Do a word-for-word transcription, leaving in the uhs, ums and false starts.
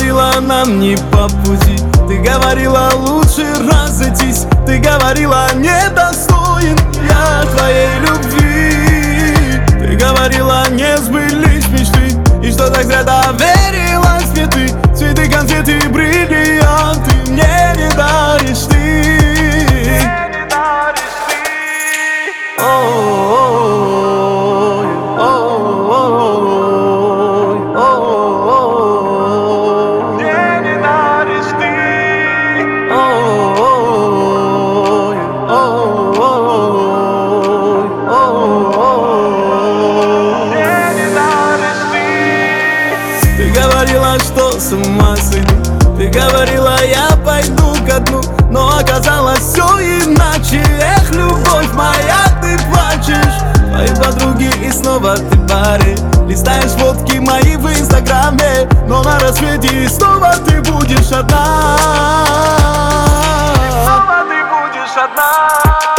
говорила, нам не по пути. Ты говорила, лучше разойтись. Ты говорила, недостоин я твоей любви. Ты говорила, не сбылись мечты, и что так зря доверилась мне ты. Цветы, конфеты, бриллианты мне не даришь ты. Ты говорила, что с ума сойду. Ты говорила, я пойду ко дну. Но оказалось все иначе. Эх, любовь моя, ты плачешь. Твои подруги и снова ты в баре. Листаешь фотки мои в инстаграме. Но на рассвете снова ты будешь одна. И снова ты будешь одна.